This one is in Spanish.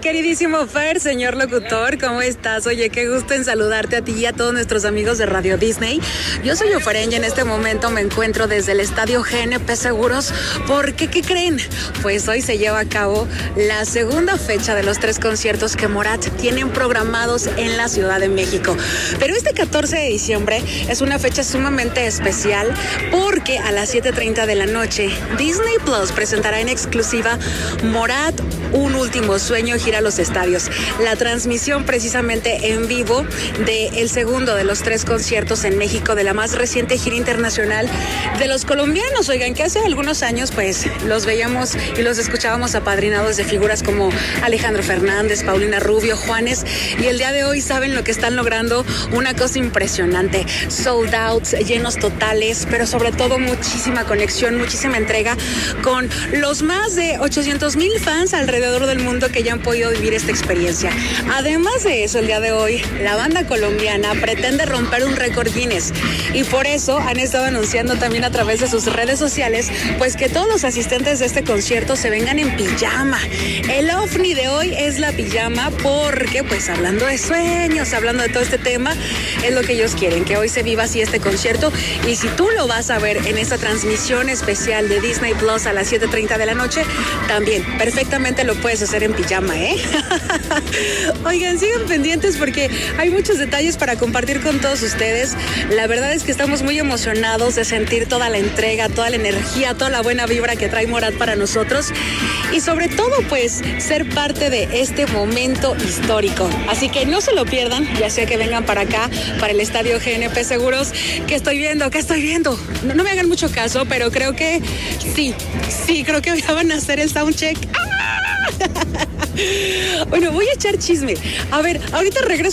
queridísimo Fer, señor locutor, ¿cómo estás? Oye, qué gusto en saludarte a ti y a todos nuestros amigos de Radio Disney. Yo soy Oferén y en este momento me encuentro desde el estadio GNP Seguros, porque ¿qué creen? Pues hoy se lleva a cabo la segunda fecha de los 3 conciertos que Morat tienen programados en la Ciudad de México. Pero este 14 de diciembre es una fecha sumamente especial porque a las 7:30 de la noche Disney Plus presentará en exclusiva Morat, un último sueño gira a los estadios. La transmisión precisamente en vivo del segundo de los 3 conciertos en México de la más reciente gira internacional de los colombianos. Oigan, que hace algunos años pues los veíamos y los escuchábamos apadrinados de figuras como Alejandro Fernández, Paulina Rubio, Juanes, y el día de hoy saben lo que están logrando, una cosa impresionante, sold outs, llenos totales, pero sobre todo muchísima conexión, muchísima entrega con los más de 800,000 fans alrededor del mundo que ya han podido vivir esta experiencia. Además de eso, el día de hoy, la banda colombiana pretende romper un récord Guinness y por eso han estado anunciando también a través de sus redes sociales, pues que todos los asistentes de este concierto se vengan en pijama. El ovni de hoy es la pijama porque, pues hablando de sueños, hablando de todo este tema, es lo que ellos quieren, que hoy se viva así este concierto. Y si tú lo vas a ver en esta transmisión especial de Disney Plus a las 7:30 de la noche, también perfectamente lo puedes hacer en pijama, ¿eh? Oigan, sigan pendientes porque hay muchos detalles para compartir con todos ustedes. La verdad es que estamos muy emocionados de sentir toda la entrega, toda la energía, toda la buena vibra que trae Morat para nosotros y sobre todo pues ser parte de este momento histórico. Así que no se lo pierdan, ya sea que vengan para acá, para el estadio GNP Seguros. ¿Qué estoy viendo? No me hagan mucho caso, pero creo que sí, creo que ya van a hacer el soundcheck. Bueno, voy a echar chisme. A ver, ahorita regreso